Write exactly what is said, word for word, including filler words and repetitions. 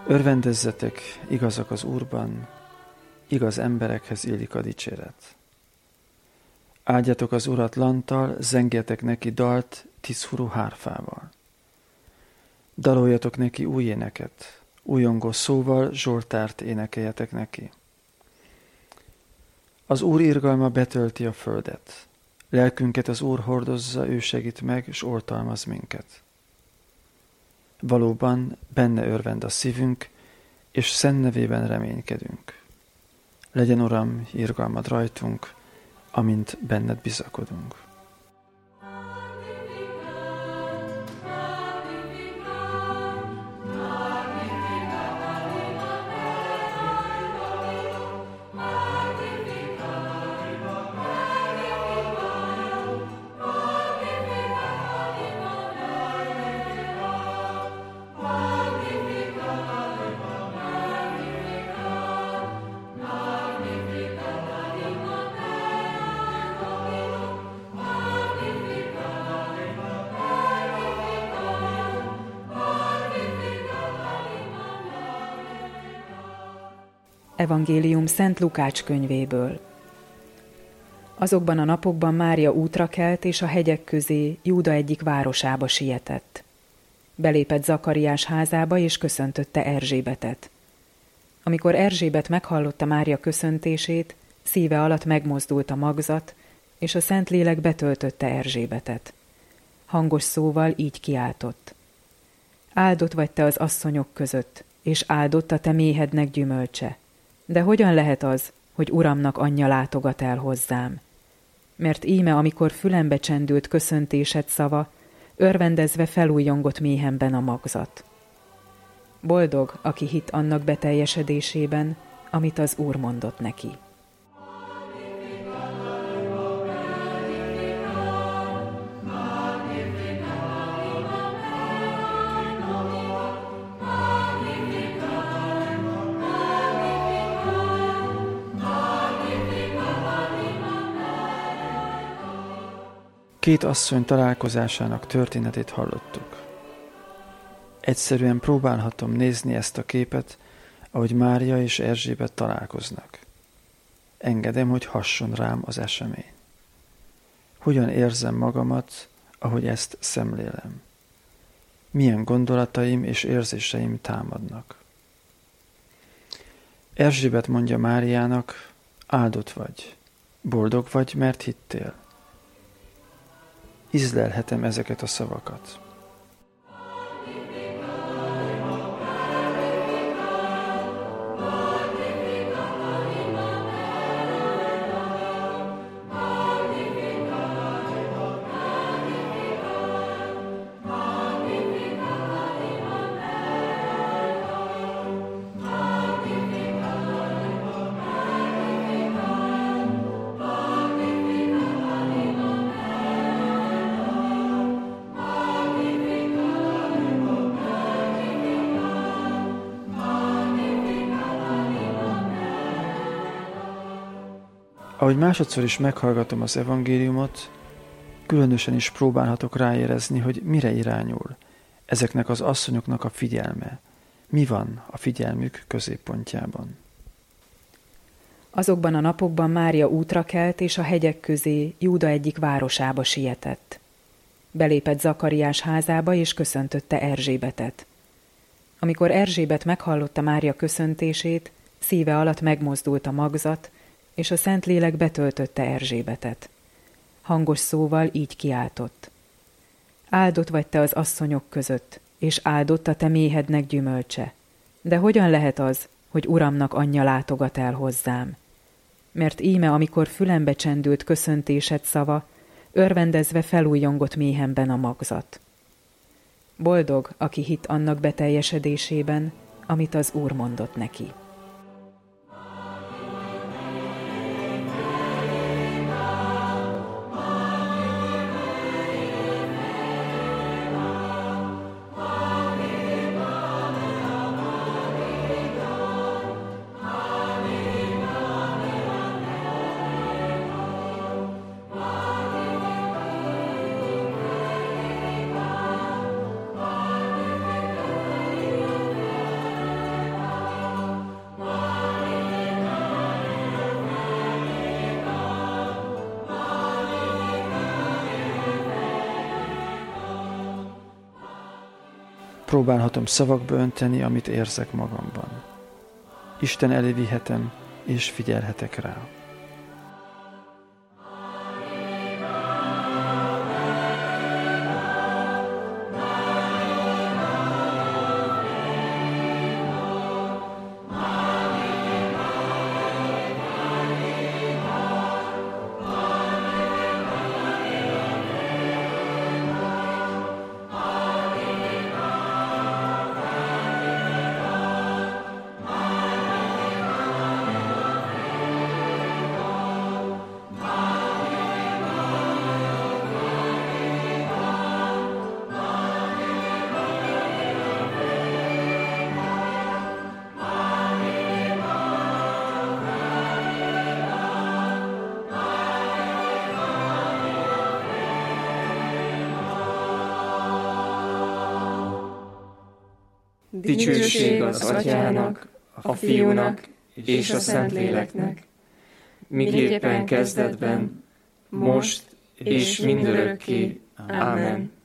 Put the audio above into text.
Örvendezzetek, igazak az Úrban, igaz emberekhez illik a dicséret. Áldjatok az Urat lanttal, zengjetek neki dalt tízfurú hárfával. Daloljatok neki új éneket, újongó szóval zsoltárt énekeljetek neki. Az Úr irgalma betölti a földet. Lelkünket az Úr hordozza, ő segít meg, és oltalmaz minket. Valóban benne örvend a szívünk, és szent nevében reménykedünk. Legyen, Uram, irgalmad rajtunk, amint benned bizakodunk. Evangélium Szent Lukács könyvéből. Azokban a napokban Mária útra kelt, és a hegyek közé, Júda egyik városába sietett. Belépett Zakariás házába, és köszöntötte Erzsébetet. Amikor Erzsébet meghallotta Mária köszöntését, szíve alatt megmozdult a magzat, és a Szentlélek betöltötte Erzsébetet. Hangos szóval így kiáltott: Áldott vagy te az asszonyok között, és áldott a te méhednek gyümölcse. De hogyan lehet az, hogy Uramnak anyja látogat el hozzám? Mert íme, amikor fülembe csendült köszöntésed szava, örvendezve felújjongott méhemben a magzat. Boldog, aki hitt annak beteljesedésében, amit az Úr mondott neki. Két asszony találkozásának történetét hallottuk. Egyszerűen próbálhatom nézni ezt a képet, ahogy Mária és Erzsébet találkoznak. Engedem, hogy hasson rám az esemény. Hogyan érzem magamat, ahogy ezt szemlélem? Milyen gondolataim és érzéseim támadnak? Erzsébet mondja Máriának: áldott vagy, boldog vagy, mert hittél. Ízlelhetem ezeket a szavakat. Ahogy másodszor is meghallgatom az evangéliumot, különösen is próbálhatok ráérezni, hogy mire irányul ezeknek az asszonyoknak a figyelme, mi van a figyelmük középpontjában. Azokban a napokban Mária útra kelt, és a hegyek közé, Júda egyik városába sietett. Belépett Zakariás házába, és köszöntötte Erzsébetet. Amikor Erzsébet meghallotta Mária köszöntését, szíve alatt megmozdult a magzat, és a Szentlélek betöltötte Erzsébetet. Hangos szóval így kiáltott: áldott vagy te az asszonyok között, és áldott a te méhednek gyümölcse. De hogyan lehet az, hogy Uramnak anyja látogat el hozzám? Mert íme, amikor fülembe csendült köszöntésed szava, örvendezve felújjongott méhemben a magzat. Boldog, aki hitt annak beteljesedésében, amit az Úr mondott neki. Próbálhatom szavakba önteni, amit érzek magamban. Isten elé vihetem, és figyelhetek rá. Dicsőség az Atyának, a Fiúnak és a Szentléleknek, miképpen kezdetben, most és mindörökké. Ámen.